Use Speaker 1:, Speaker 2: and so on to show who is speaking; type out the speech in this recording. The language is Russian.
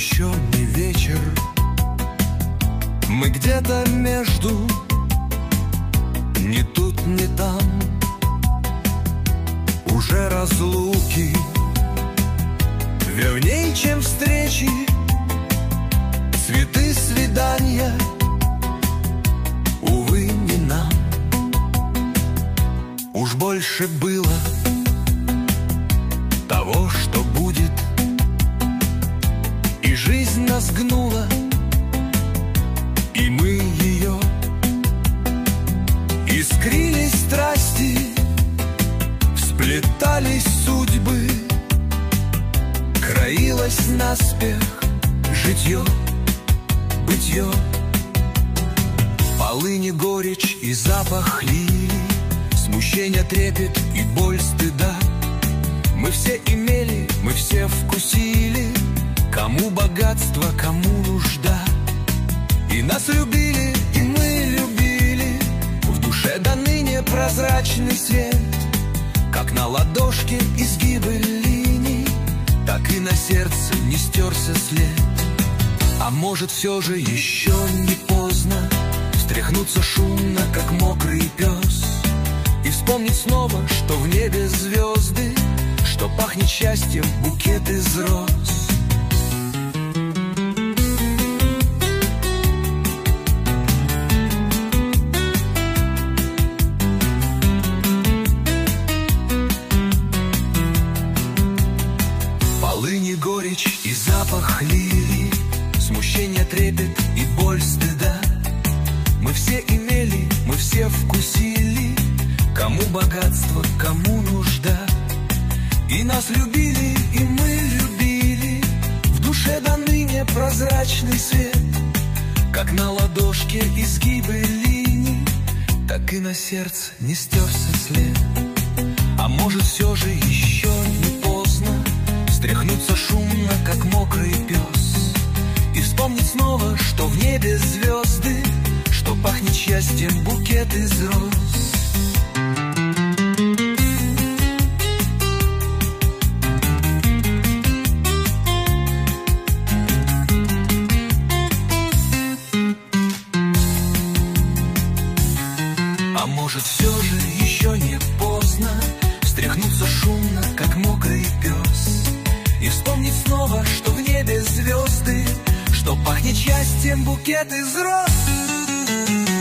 Speaker 1: еще не вечер. Мы где-то между, ни тут, ни там. Уже разлуки верней, чем встречи, цветы, свидания, увы, не нам. Уж больше было того, что будет, и жизнь нас гнула, и мы ее. Искрились страсти, сплетались судьбы, краилось наспех житье, бытье. Полыни горечь и запах лилий, смущение, трепет и боль стыда. Мы все имели, мы все вкусили, кому богатство, кому нужда. И нас любили, и мы любили, в душе до ныне прозрачный свет. Как на ладошке изгибы линий, так и на сердце не стерся след. А может, все же еще не поздно встряхнуться шумно, как мокрый пес, и вспомнить снова, что в небе звезды, что пахнет счастьем букет из роз. Полыни горечь и запах лилий, смущение, трепет и боль стыда. Мы все имели, мы все вкусили, кому богатство, кому нужда. И нас любили, и мы любили, в душе до ныне прозрачный свет. Как на ладошке изгибы линий, так и на сердце не стерся след. А может, все же еще не поздно встряхнуться шумно, как мокрый пес, и вспомнить снова, что в небе звезды, что пахнет счастьем букет из роз. А может, все же еще не поздно встряхнуться шумно, как мокрый пес, и вспомнить снова, что в небе звезды, что пахнет счастьем букет из роз.